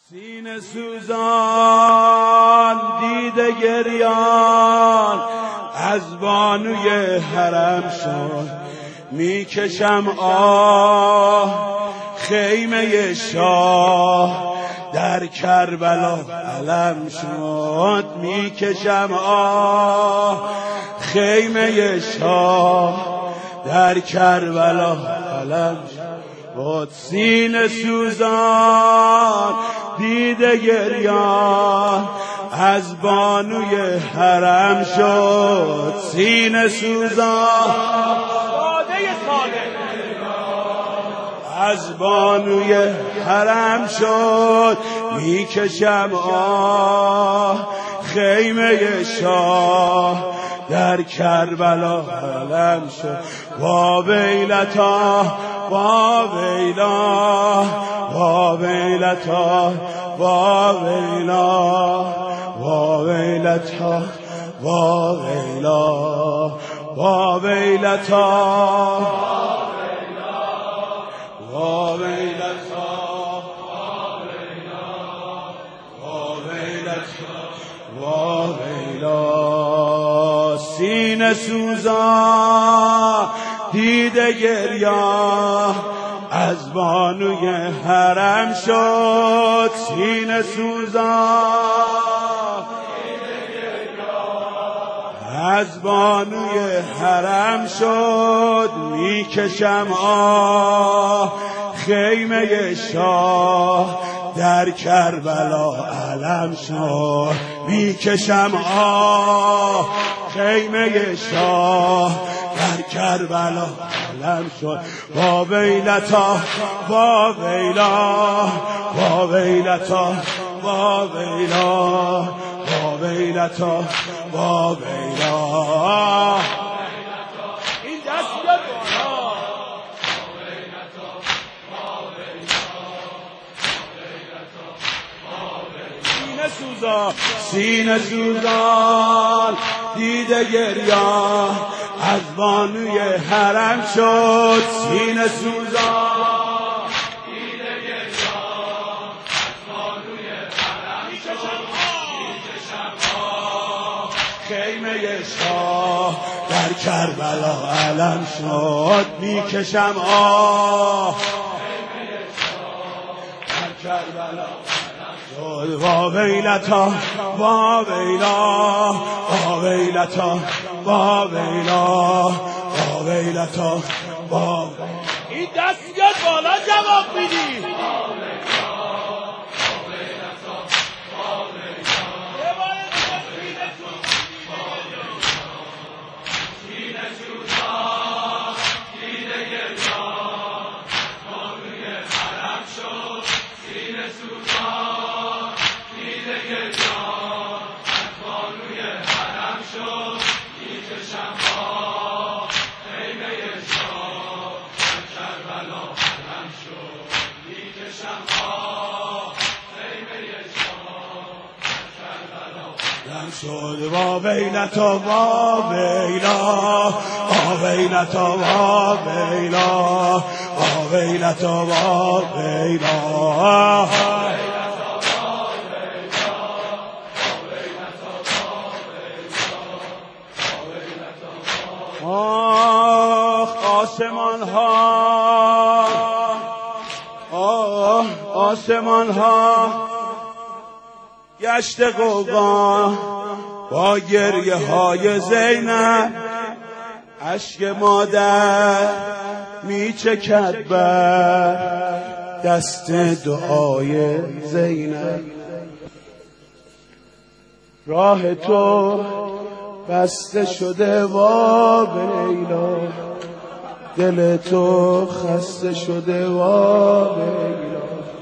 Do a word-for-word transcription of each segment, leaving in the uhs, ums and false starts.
سینه سوزان دیده گریان از بانوی حرم شد، میکشم آه خیمه شاه در کربلا علم شد، میکشم آه خیمه شاه در کربلا علم شد. سینه سوزان دیده گریان از بانوی حرم شد، سینه سوزان از بانوی حرم شد، میکشم آه خیمه شاه در کربلا علم شد. وا ویلتا وا ویلا وا ویلتا وا ویلا وا ویلتا وا ویلا وا ویلتا وا ویلتا وا ویلتا وا ویلا. سینه سوزان دیده گریان از بانوی حرم شد، سینه سوزان از بانوی حرم شد، میکشم آه خیمه شاه در کربلا علم شد، میکشم آه خیمه شاه در کربلا علم شد. وا ویلتا وا ویلا وا ویلتا وا ویلا وا ویلتا وا ویلا. این دست بیاد بالا. سینه سوزان سینه سوزان دیده گریان از بانوی حرم شد، سینه سوزان دیده گریان از بانوی حرم شد، میکشم آه خیمه شاه در کربلا علم شد، میکشم آه خیمه شاه در کربلا. وا ویلتا وا ویلا وا ویلتا وا ویلا وا ویلتا وا. این دست بیاد بالا جواب میدی. شد وا ویلتا وا ویلا وا ویلتا وا ویلا وا ویلتا وا ویلا. آه آسمان ها آه آسمان ها گشت غوغا با گریه های زینب، اشک مادر میچکد بر دست دعای زینب. راه تو بسته شده وا ویلا، دل تو خسته شده وا ویلا.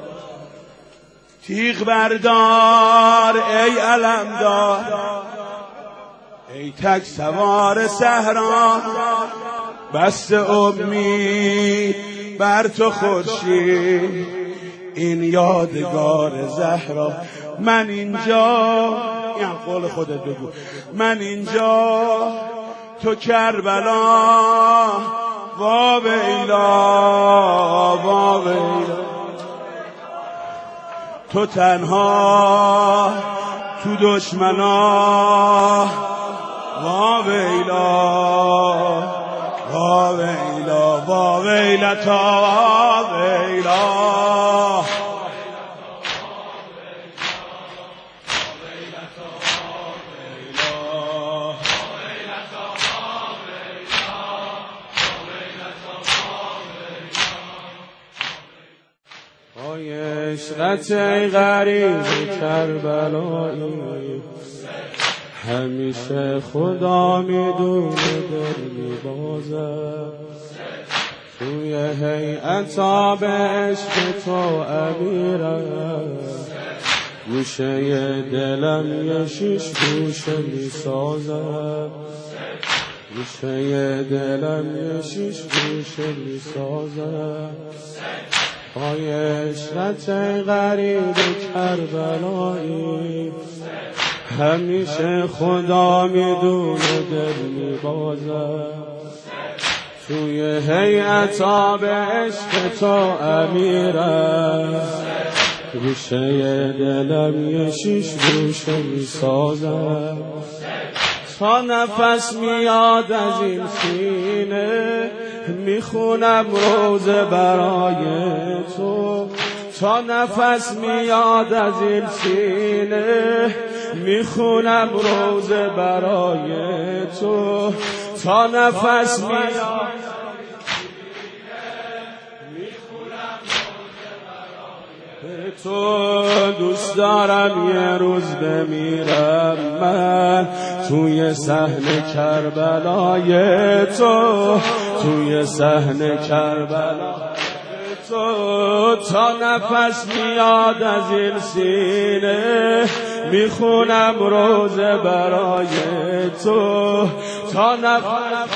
تیغ بردار ای علمدار، ای تک سوار صحرا، بست امید بر تو خورشید، این یادگار زهرا. من اینجا، این قول خودت بگو، من اینجا تو کربلا وا ویلا وا ویلا. تو تنها تو دشمنا، وا ویلا وا ویلا وا ویلتا وا ویلا. پای عشقت ای غریب کربلایی، همیشه خدا میدونه دل میبازه، توی هیئت آب عشق تو امیرم، گوشه دلم یه شیش گوشه میسازم، گوشه دلم یه شیش گوشه میسازم. پای عشقت ای غریب کربلایی، همیشه خدا میدونه دل میبازه، توی هیئت آب عشق تو امیرم، گوشه دلم یه شیش گوشه میسازم. تا نفس میاد از این سینه میخونم روزه برای تو، تا نفس میاد از این سینه میخونم روزه برای تو، تا نفس میاد تو. دوست دارم یه روز بمیرم من توی صحن کربلای تو، توی صحن کربلای تو، تا نفس میاد از این سینه میخونم روزه برای تو، تا نفس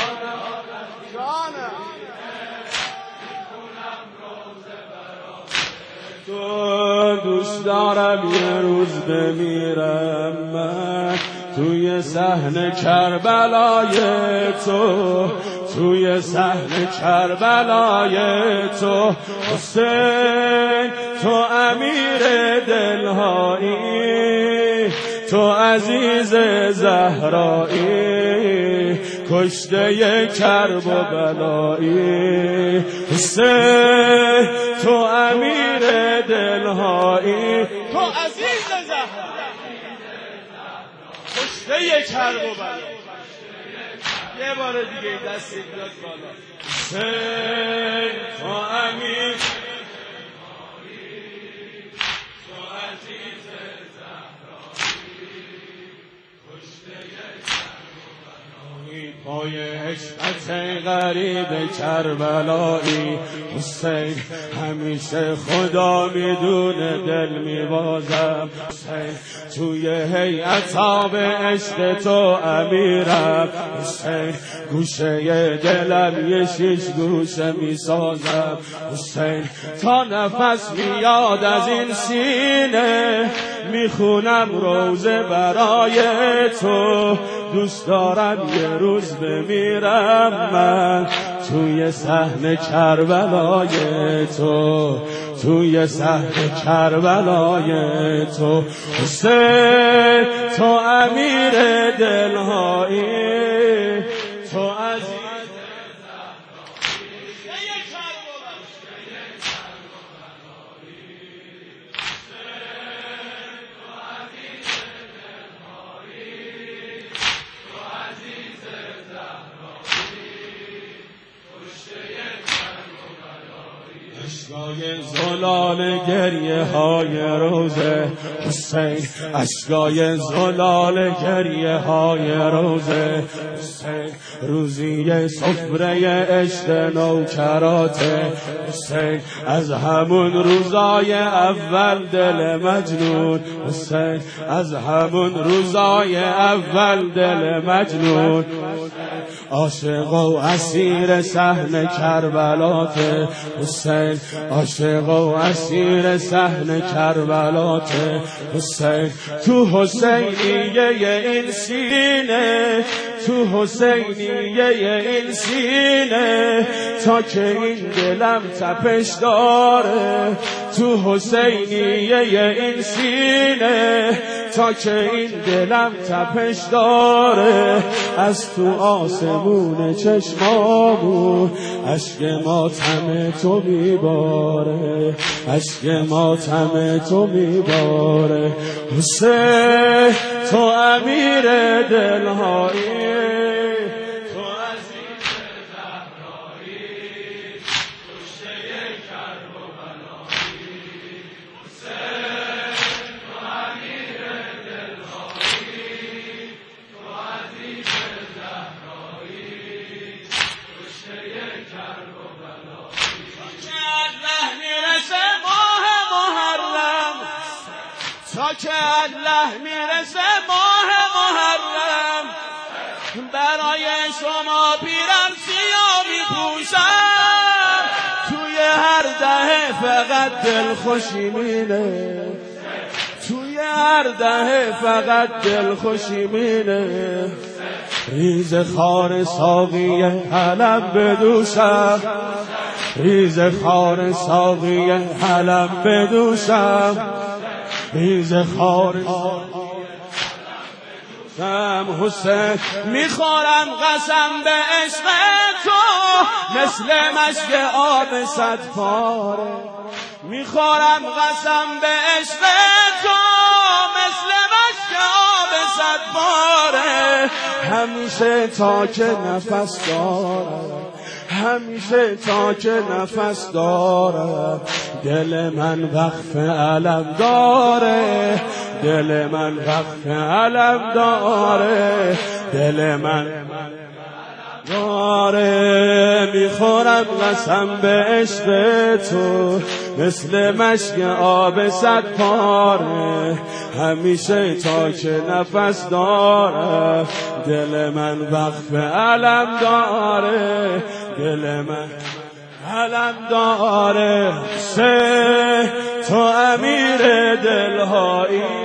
تو. دوست دارم یه روز بمیرم من توی صحن کربلای تو، توی صحن کربلای تو. حسین تو امیر دلهایی، تو عزیز زهرایی، کشته کرب و بلایی. حسین تو امیر دلهایی، تو عزیز زهرایی، کشته کرب و بلایی. یه بار دیگه دستی بیاد بالا. حسین تو امیر پای عشقت ای غریب کربلایی. حسین همیشه خدا میدونه دل میبازم، حسین توی هیئت آب عشق تو امیرم، حسین گوشه دلم یه شیش گوشه میسازم، حسین تا نفس میاد از این سینه میخونم روزه برای تو. دوست دارم یه روز بمیرم من توی صحن کربلای تو، توی صحن کربلای تو. حسین تو امیر دلهایی، تو عزیز اشکای زلال گریه های روزه حسین، اشکای زلال گریه های روزه حسین، روزی سفره عشق نوکراته حسین، از همون روزای اول دل مجنون حسین، از همون روزای اول دل مجنون، عاشق و اسیر صحن کربلات حسین، عاشق و اسیر صحن کربلات حسین. تو حسینیه این سینه تو حسینیه این سینه، تا که این دلم تپش داره. تو حسینیه این سینه، تا که این دلم تپش داره. از تو آسمون چشمامون اشک ماتم تو میباره، اشک ماتم تو میباره. حسین تو امیر دلهایی، تو عزیز زهرایی، کشته کربلایی. حسین تو امیر دلهایی، تو عزیز زهرایی، کشته کربلایی. که الله میرسه ماه محرم، تا که الله میرسه ماه محرم، برای شما پیرم سیاه میپوشم. توی هر دهه فقط دلخوشی مینه، توی هر دهه فقط دلخوشی مینه. ریز خار ساقی حلم بدوشم، ریز خار ساقی حلم بدوشم، ریز خار شم. حسین میخورم قسم به عشق تو، مثل مشک آب صد پاره. میخورم قسم به عشق تو، مثل مشک آب صد پاره. همیشه تا که نفس دارم، همیشه تا که نفس دارم، دل من وقف علم داره، دل من وقف علم داره، دل من داره. میخورم قسم به عشق تو، مثل مشک آب صد پاره. همیشه تا که نفس داره، دل من وقف علم داره، دل من علم داره. سه تو امیر دلهایی،